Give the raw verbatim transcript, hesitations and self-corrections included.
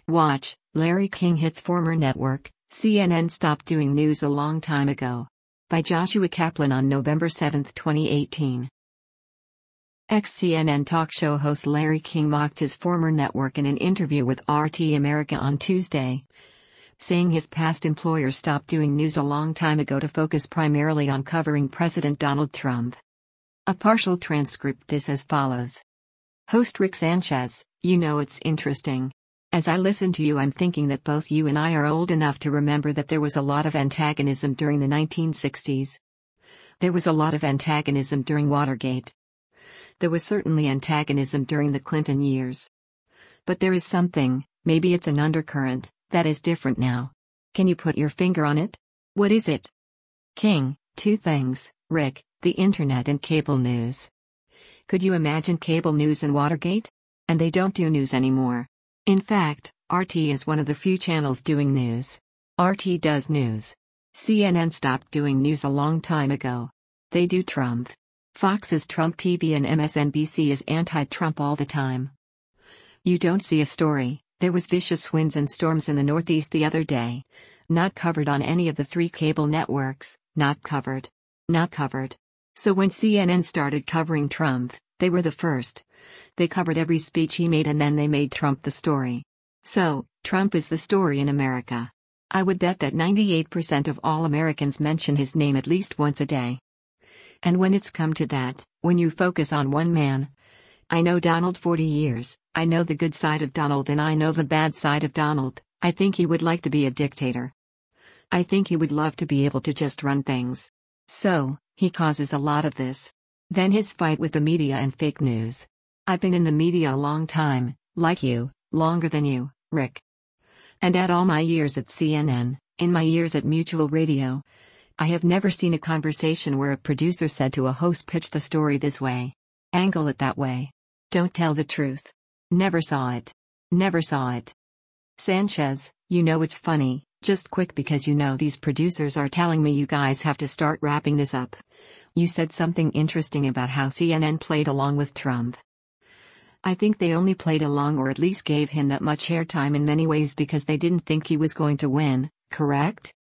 Watch, Larry King hits former network, C N N stopped doing news a long time ago. By Joshua Kaplan on November seventh, twenty eighteen. Ex-C N N talk show host Larry King mocked his former network in an interview with R T America on Tuesday, saying his past employer stopped doing news a long time ago to focus primarily on covering President Donald Trump. A partial transcript is as follows. Host Rick Sanchez, you know it's interesting. As I listen to you, I'm thinking that both you and I are old enough to remember that there was a lot of antagonism during the nineteen sixties. There was a lot of antagonism during Watergate. There was certainly antagonism during the Clinton years. But there is something, maybe it's an undercurrent, that is different now. Can you put your finger on it? What is it? King, two things, Rick, the internet and cable news. Could you imagine cable news and Watergate? And they don't do news anymore. In fact, R T is one of the few channels doing news. R T does news. C N N stopped doing news a long time ago. They do Trump. Fox is Trump T V and M S N B C is anti-Trump all the time. You don't see a story. There was vicious winds and storms in the Northeast the other day. Not covered on any of the three cable networks, not covered. Not covered. So when C N N started covering Trump, they were the first. They covered every speech he made and then they made Trump the story. So, Trump is the story in America. I would bet that ninety-eight percent of all Americans mention his name at least once a day. And when it's come to that, when you focus on one man, I know Donald forty years, I know the good side of Donald and I know the bad side of Donald. I think he would like to be a dictator. I think he would love to be able to just run things. So, he causes a lot of this. Then his fight with the media and fake news. I've been in the media a long time, like you, longer than you, Rick. And at all my years at C N N, in my years at Mutual Radio, I have never seen a conversation where a producer said to a host, pitch the story this way. Angle it that way. Don't tell the truth. Never saw it. Never saw it. Sanchez, you know it's funny, just quick because you know these producers are telling me you guys have to start wrapping this up. You said something interesting about how C N N played along with Trump. I think they only played along or at least gave him that much airtime in many ways because they didn't think he was going to win, correct?